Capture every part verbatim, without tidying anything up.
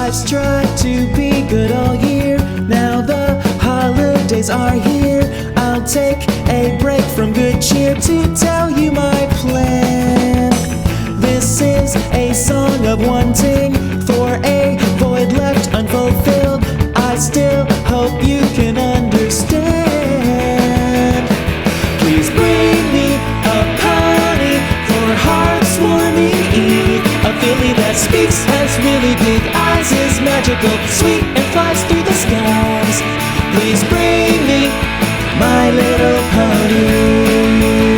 Life's tried to be good all year. Now the holidays are here. I'll take a break from good cheer to tell you my plan. This is a song of wanting for a void left unfulfilled. I still hope you can understand. Please bring me a pony for heart's warming eve. A filly that speaks, has really big eyes, is magical, sweet, and flies through the skies. Please bring me my little pony.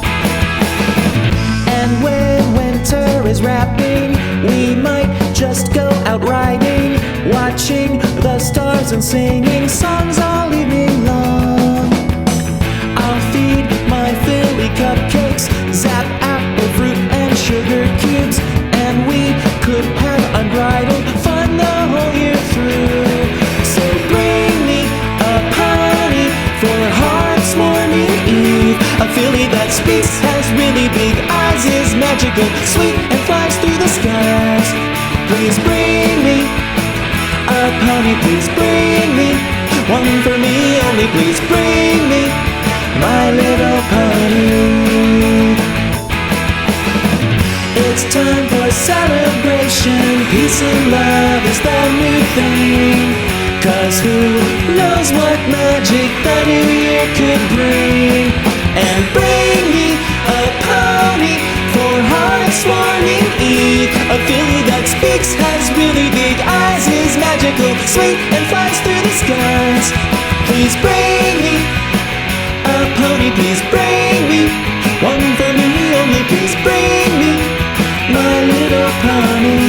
And when winter is wrapping, we might just go out riding, watching the stars and singing songs all evening long. I'll feed my filly cupcakes, zap apple fruit and sugar cubes, and we could have unbridled fun the whole year through. So bring me a pony for heart's morning eve. A filly that speaks, has really big eyes, is magical, sweet, and flies through the skies. Please bring me a pony, please bring me one for me only. Please bring me my little pony. It's time for celebration. Peace and love is the new thing. Cause who knows what magic the new year could bring. And bring me a pony for heart's warming eve. A filly that speaks, has really big eyes, is magical, sweet, and flies through the skies. Please bring me a pony, please bring me one for me only. Please bring me my little pony.